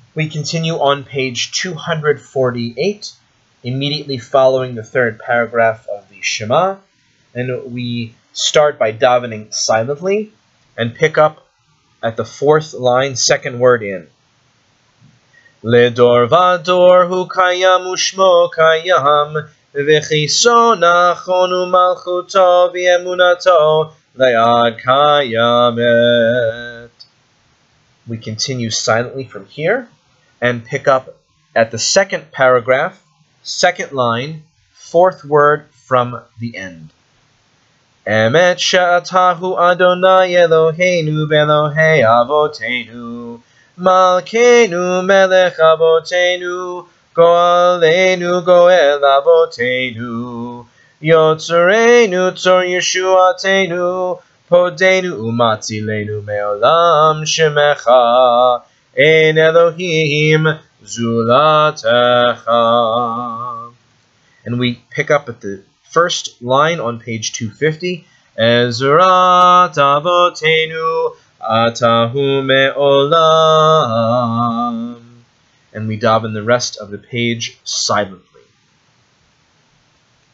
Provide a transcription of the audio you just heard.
We continue on page 248, immediately following the third paragraph of the Shema, and we start by davening silently and pick up at the fourth line, second word in. Ledor vador hu kayam ushmo kayam v'chiso nachon u'malchuto v'emunato le'ad kayamet. We continue silently from here and pick up at the second paragraph, second line, fourth word from the end. Emet she'atahu Adonai Eloheinu v'Elohei Avotenu Malkeinu melech Avotenu Go'aleinu Go'el Avotenu Yotzerenu Tzor Yeshuatenu Podenu Umatzilenu Me'olam Shemecha Ein Elohim Zulatecha. And we pick up at the first line on page 250. Ezrat Avotenu Atahu Me'olam. And we daven the rest of the page silently.